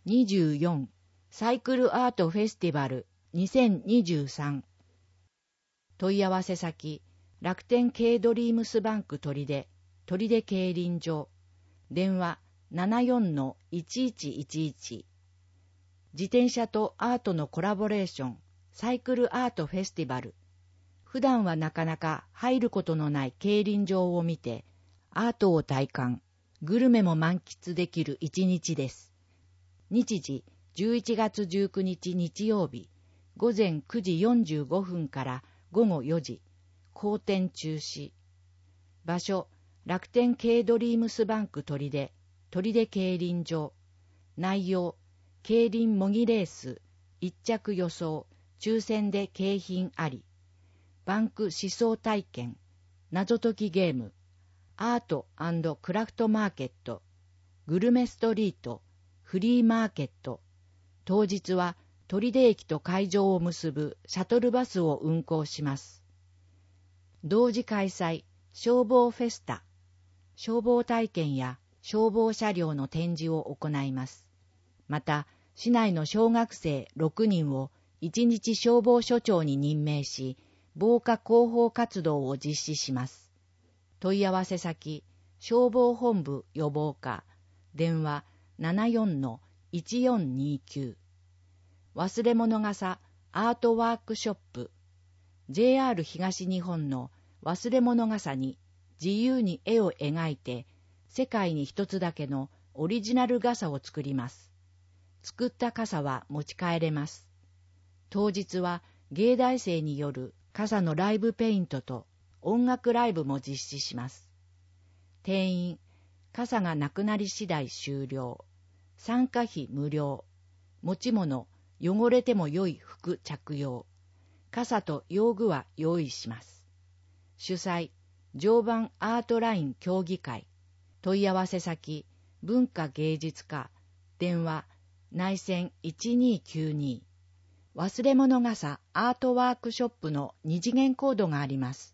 24サイクルアートフェスティバル2023。問い合わせ先、楽天Kドリームスバンク取手競輪場、電話 74-1111。自転車とアートのコラボレーション、サイクルアートフェスティバル。普段はなかなか入ることのない競輪場を見て、アートを体感、グルメも満喫できる一日です。日時、11月19日日曜日、午前9時45分から午後4時、後転中止。場所、楽天Kドリームスバンク取手競輪場。内容、競輪模擬レース、一着予想、抽選で景品あり。バンク思想体験、謎解きゲーム、アート&クラフトマーケット、グルメストリート、フリーマーケット。当日は取手駅と会場を結ぶシャトルバスを運行します。同時開催、消防フェスタ。消防体験や消防車両の展示を行います。また、市内の小学生6人を1日消防署長に任命し、防火広報活動を実施します。問い合わせ先、消防本部予防課、電話 74-1429。忘れ物傘アートワークショップ。JR 東日本の忘れ物傘に自由に絵を描いて、世界に一つだけのオリジナル傘を作ります。作った傘は持ち帰れます。当日は芸大生による傘のライブペイントと音楽ライブも実施します。定員、傘がなくなり次第終了。参加費無料。持ち物、汚れても良い服着用。傘と用具は用意します。主催、常磐アートライン協議会。問い合わせ先、文化芸術課。電話、内線1292。忘れ物傘アートワークショップの2次元コードがあります。